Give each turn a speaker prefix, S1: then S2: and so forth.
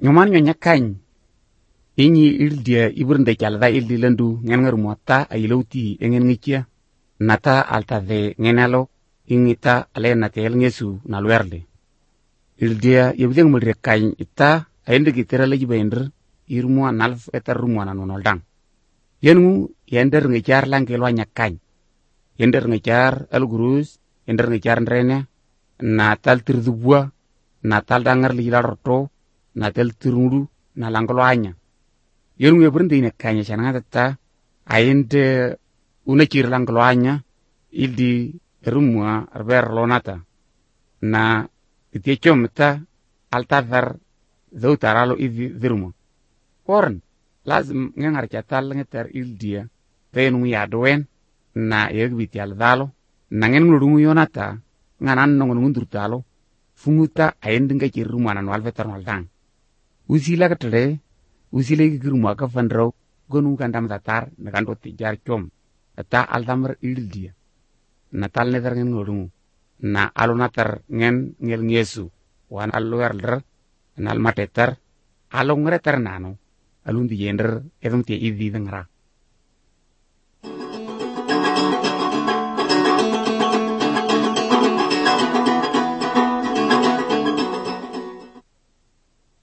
S1: Nyuman nyo nyakany. Inyi ildia iburnde chalda ildi lendu ngen mota ayilauti engen ngikia. Nata alta de ngenalo ingita alena tel ngesu na luerde. Ildia yebdeng mulre kany ita ayende kitera lagi bayender irmua nalf etar rumua na nonoldang. Yengu yender ngejar langkelwa nyakany. Yender ngejar algurus, yender ngejar nrene, na tal tirdubua, na tal dangar lilarto, na tal tirundu, na langkelwanya. Yengu yebrinde ine kanya chanangata ayende unakir langkelwanya ildi rumua arber lonata. Na itiechom ta altadar zautaralo idhi dhiruma. Koran, lazim ngengar chatal ngetar ildia, tenu yadoen, na yegbiti aldalo, na ngen ngulungu yonata, nganan nongon ngundurtalo, funguta ayendinga chirumua na nwalvetar nwaldang. Usila katale, usila ikirumua ka fandraw, gonu kandam tatar, na kando tijar chom, ata aldamar ildia, na tal netar ngen ngulungu, na alunatar ngen ngel ngesu, wan aluerdar, na almatetar, alongretar nano, alundi yender, edum te idhi dengra.